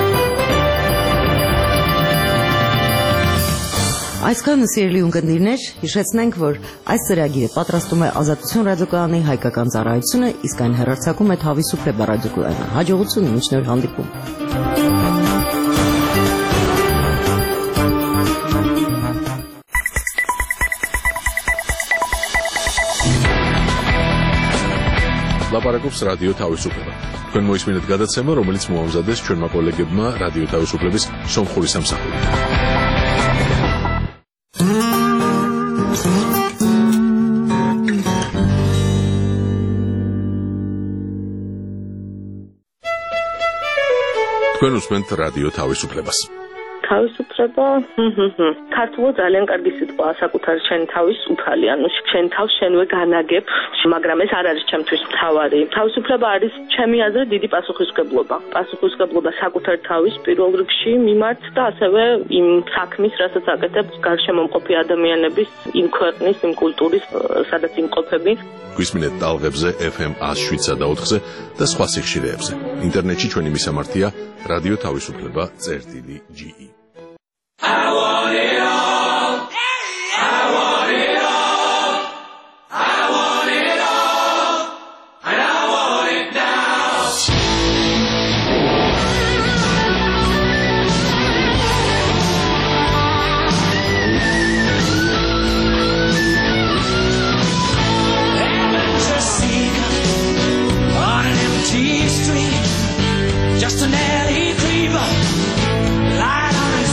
Այսքանը սիրելի ունկնդիրներ, հիշեցնենք, որ այս ծրագիրը պատրաստում է Ազատություն ռադիոկայանի հայկական ծառայությունը, իսկ այն հեռարձակում է Թավիսուփե ռադիոկայանը։ Հաջողություն, մինչ նոր հանդիպում։ Լապարակობს ռադիո Թավիսուփება։ Თქვენ მოისმინეთ გადაცემა, რომელიც მოამზადეს ჩვენმა კოლეგებმა რადიო თავისუფლების სომხური სამსახური. თქვენ უსმენთ რადიო თავისუფლებას. თავისუფლება ქართულად ძალიან კარგი სიტყვაა საკუთარი შენი თავის უფალი ანუ შენ თავს შენვე განაგებ მაგრამ ეს არ არის ჩემთვის მთავარი თავისუფლება არის ჩემი აზრით დიდი პასუხისმგებლობა პასუხისმგებლობა საკუთარი თავის პირველ რიგში მიმართ და ასევე იმ საქმის რასაც აკეთებს გარშემომყოფი ადამიანების იმ ქვეყნის იმ კულტურის სადაც იმყოფები გვისმინეთ ტალღებზე ეფ ემ one oh seven და ოთხზე და სხვა სიხშირეებზე ინტერნეტში ჩვენი მისამართია რადიო თავისუფლება წერტილი ჯი ი I want it all I want it all I want it all and I want it now Heaven's a seeker on an empty street just an alley creeper light on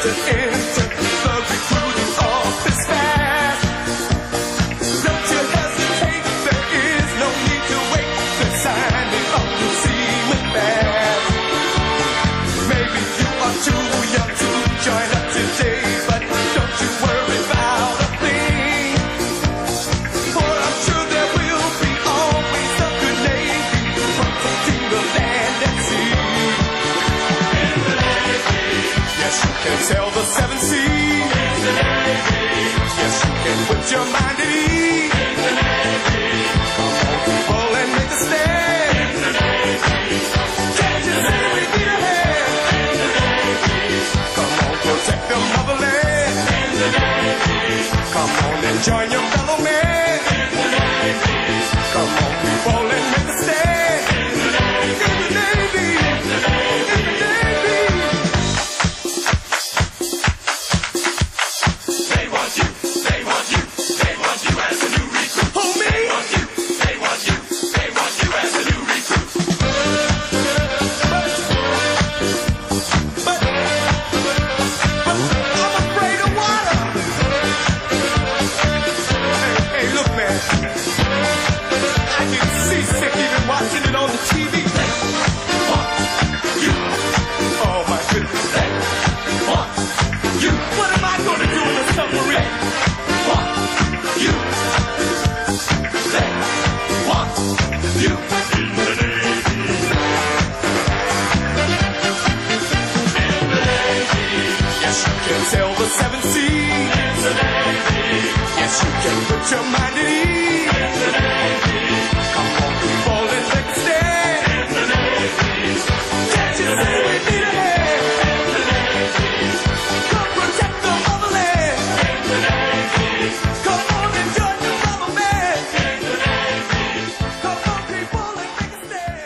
to enter the recruiting office fast. Don't you hesitate, there is no need to wait. Then sign me up to see me fast. Maybe you are too young to join up today, but don't you worry about a thing. For I'm sure there will be always a good Navy protecting the land at sea. In the Navy, yes, you can sail the seven seas. In the Navy, yes, you can put your mind at ease. In the Navy, come on, people, and make a stand. In the Navy, can't you see we need a hand? In the Navy, come on, protect the motherland. In the Navy, come on and join your fellow man. In the Navy, come on, people, and make a stand. In the Navy, in the Navy, in the Navy, in the Navy. They want you, they want you, they want you as a new recruit. Who, me? They want you, they want you, they want you as a new recruit. But, but, but I'm afraid of water. Hey, hey, look, man. I get seasick even watching it on the T V. They want you. Oh, my goodness. They want you. What am I going to do in the submarine? They want you. They want you. In the Navy. In the Navy. Yes, you can sail the seven seas. In the Navy. Yes, you can put your mind at ease. In the Navy. Come on, people, and take a stand. In the Navy. Can't you see we need a hand? In the Navy. Come protect the motherland. In the Navy. Come on and join the rubber man. In the Navy. Come on, people, and make a stand.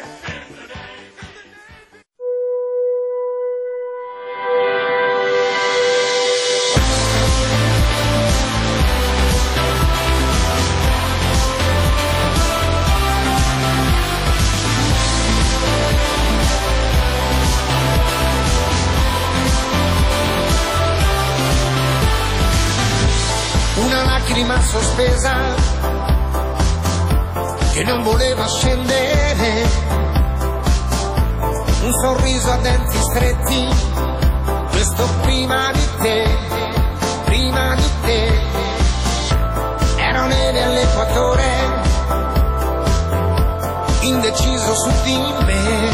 Una lacrima sospesa che non voleva scendere, un sorriso a denti stretti, questo prima di te, prima di te. Ero neve all'equatore, indeciso su di me,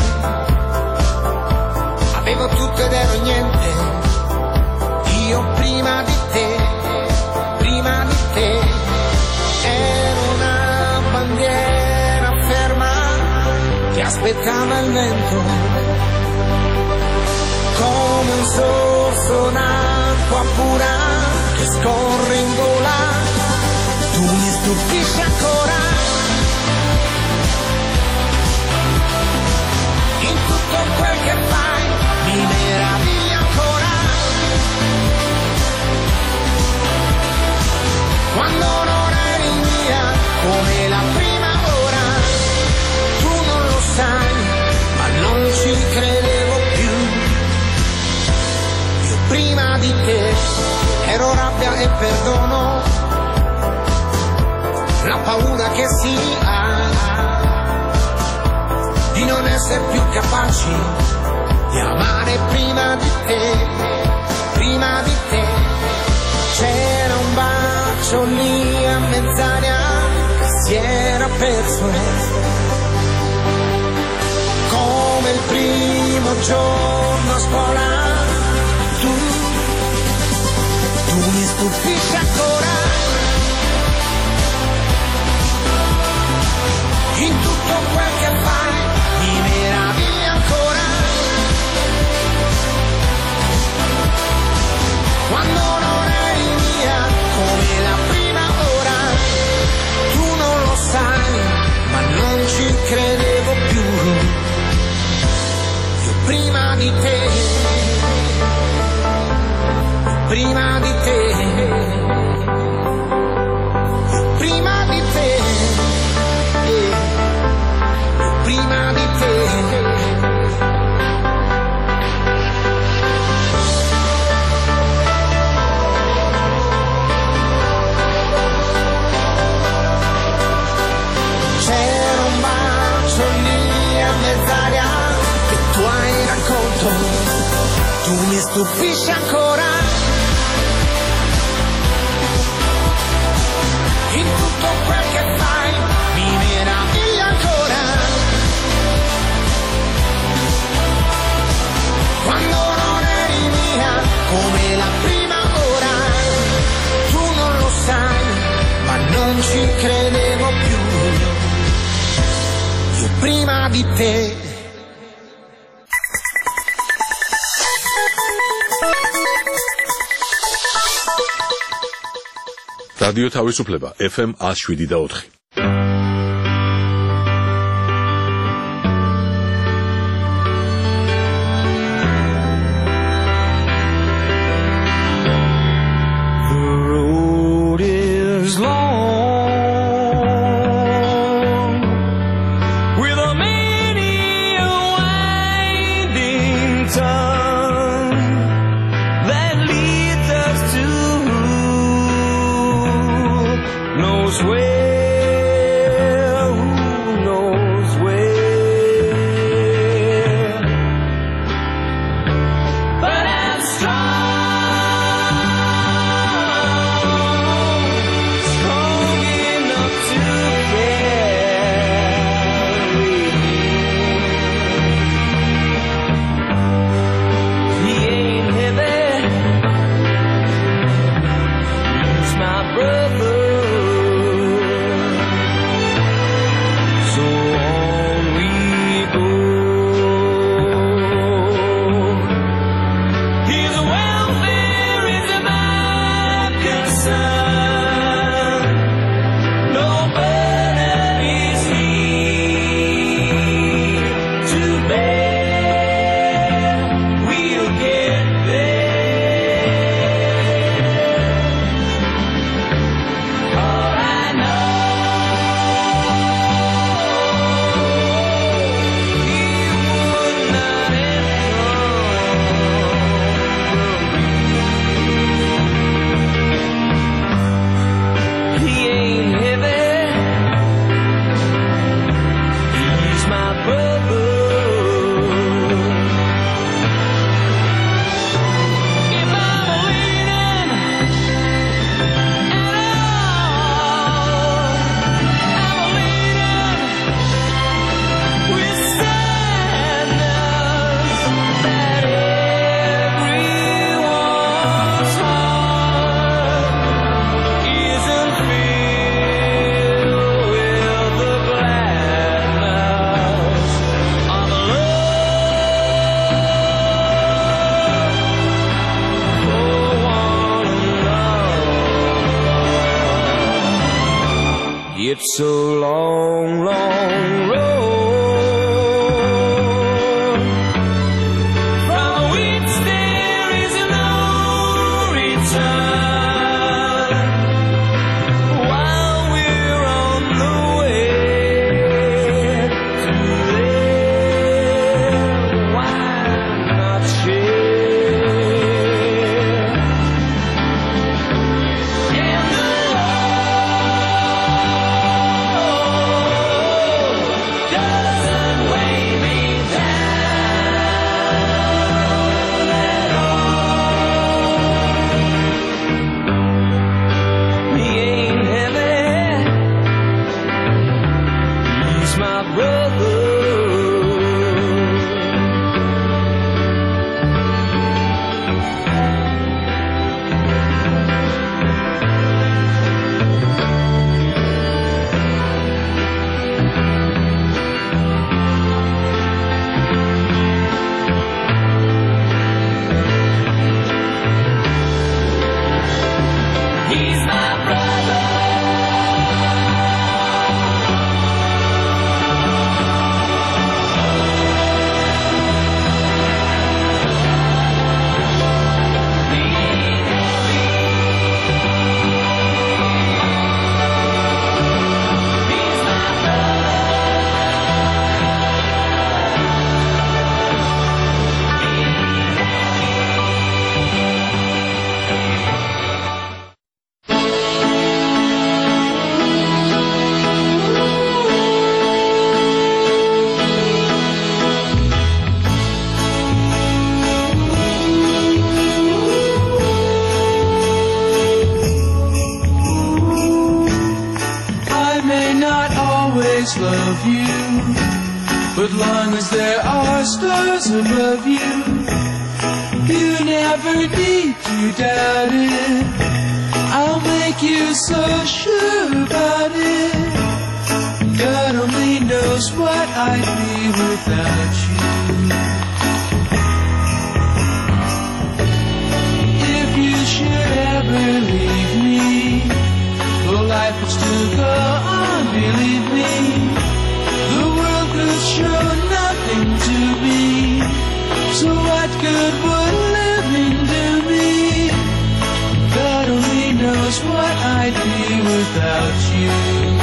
avevo tutto ed ero niente, io prima di te, prima di te. Ero una bandiera ferma che aspettava il vento, come un sorso d'acqua pura che scorre in gola. Tu mi stupisci ancora, in tutto quel che fai mi meraviglia ancora. Quando non eri mia come la prima ora, tu non lo sai, ma non ci credevo più. Io prima di te ero rabbia e perdono, la paura che si ha di non essere più capaci di amare prima di te, prima di te. C'era un bacio lì a mezz'aria che si era perso, come il primo giorno a scuola. Tu, tu mi stupisci ancora, in tutto quel che fai mi meraviglia ancora. Quando non eri mia come la prima ora, tu non lo sai, ma non ci credevo più. Io prima di te, prima di te, prima di te, prima di te. stupisce ancora. In tutto quel che fai mi meraviglia ancora. Quando non eri mia come la prima ora, tu non lo sai, ma non ci credevo più. Io prima di te. რადიო თავისუფლება ეფ ემ one oh seven და four. The road is long with a many winding turn that leads us to knows where, who knows where. But I'm strong, strong enough to carry. He ain't heavy, he's my brother. It's a long, long road from which there is no return. While we're on the way to there, why not share? And the But long as there are stars above you, you never need to doubt it. I'll make you so sure about it. God only knows what I'd be without you. If you should ever leave me, though life would still go on, believe me, the world could show nothing to me. So what good would living do me? God only knows what I'd be without you.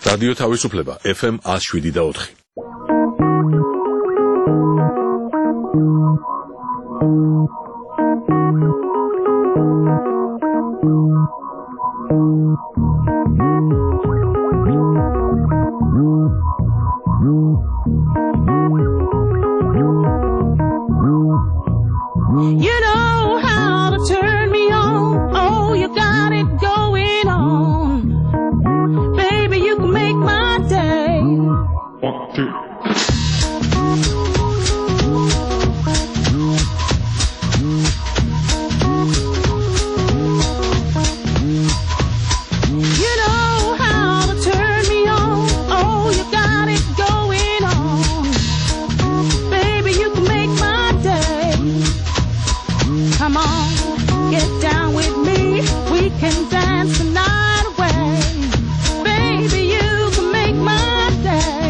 რადიო თავისუფლება ეფ ემ one oh seven და four. You know how to turn me on. Oh, you got it going on. Baby, you can make my day. One, two. You know how to turn me on. Oh, you got it going on. Baby, you can make my day. Come on, get down with me. We can dance the night away. Baby, you can make my day.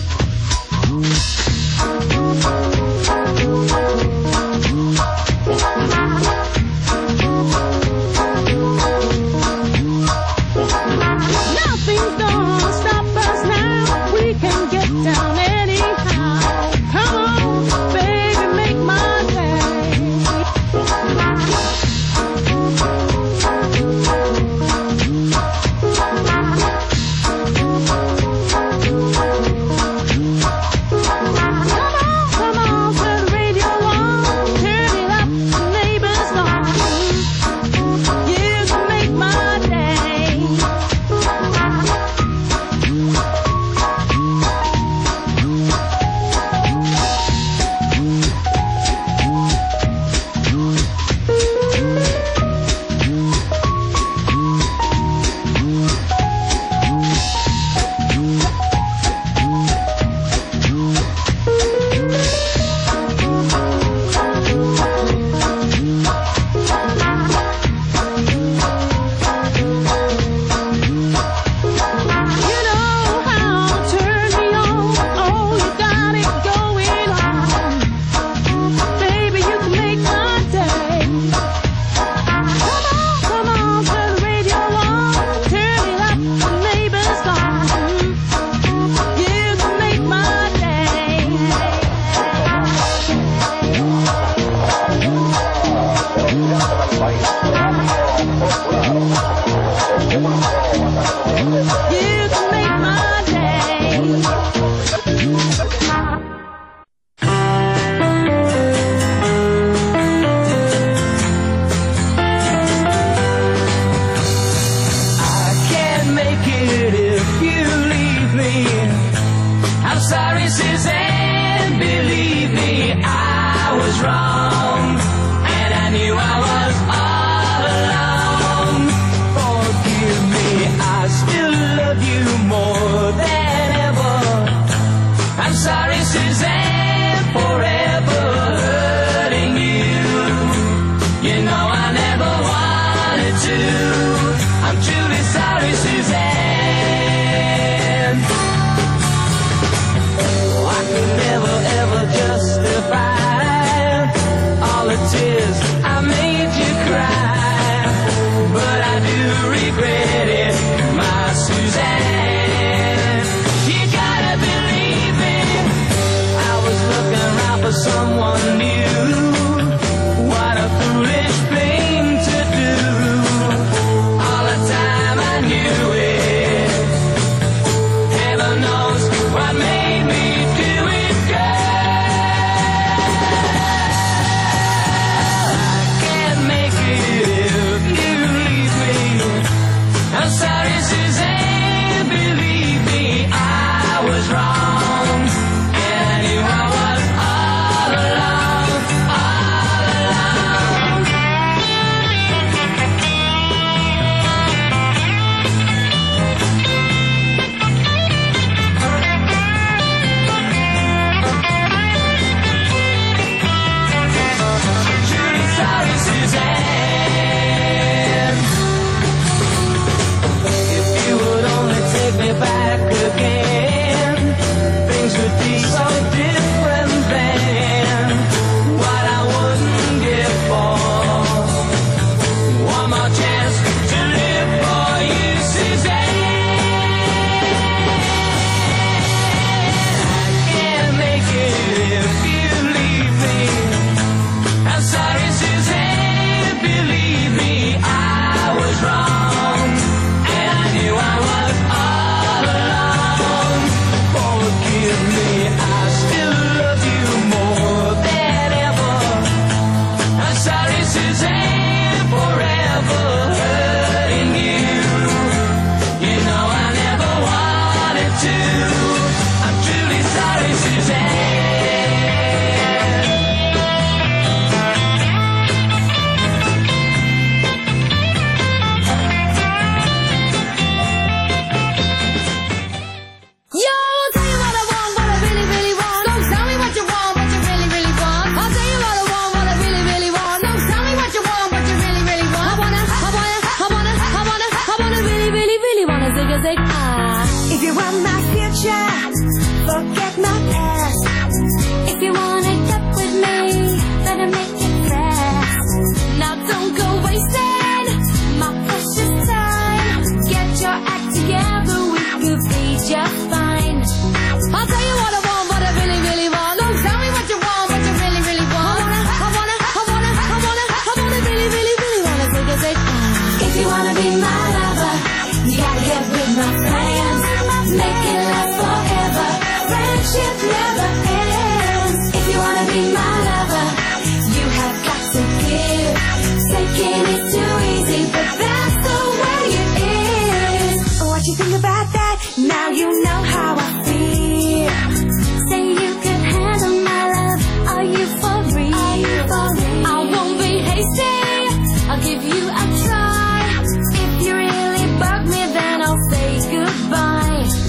Nothing's gonna stop us now. We can get down anyhow. Come on, baby, make my day. too. I'm truly sorry, Suzanne. If you want my future, forget my past. If you wanna get with me, better make it fast. Now don't go wasting my precious time. Get your act together, we could be just fine. I'll tell you what I want, what I really, really want. Don't tell me what you want, what you really, really want. I wanna, I wanna, I wanna, I wanna, I wanna really, really, really wanna take a take. If you wanna be my lover, you gotta get with my plans. Make it last forever. Friendship never ends. If you wanna be my lover, you have got to give. Taking is too easy, but that's the way it is. What you think about that? Now you know how I feel. Say you could handle my love. Are you for real? Are you for real? I won't be hasty. I'll give you a try. If you really bug me, then I'll say goodbye.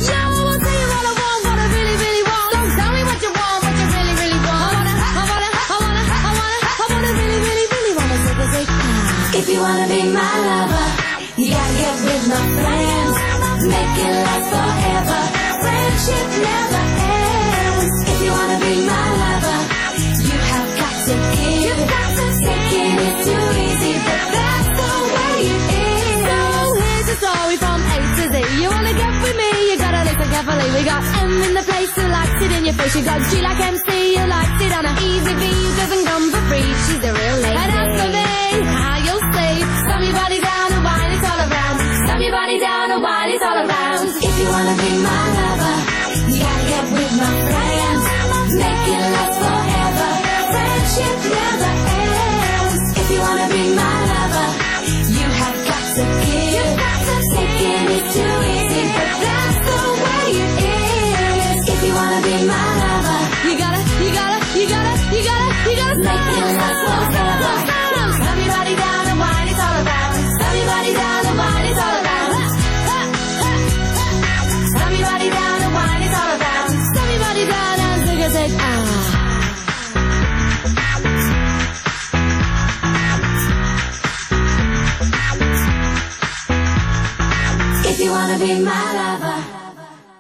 If you wanna be my lover, you gotta get with my plans. Make it last forever. Friendship never ends. If you wanna be my lover, you have got to give. You've got to taking it too easy, but that's the way it is. So here's a story from A to Z. You wanna get with me, you gotta listen carefully. We got M in the place who likes it in your face. You got G like M C, who likes it on a easy V, who doesn't come for free. She's a real lady. And as for me, how you'll stay. Slam your body down and whine it's all around. Slam your body down and whine it's all around. If you wanna be my lover, you gotta get with my friends. Make it last forever. Friendship never ends. If you wanna be my lover, you have got to give. Taking is too easy, but that's the way it is. If you wanna be my lover, you gotta, you gotta, you gotta, you gotta, you gotta make it last forever. Slam your body down and whine it's all around. Slam your body down and whine it's all around. Slam your body down and whine it's all around. Slam your body down and zig a zig ah. If you wanna be my lover.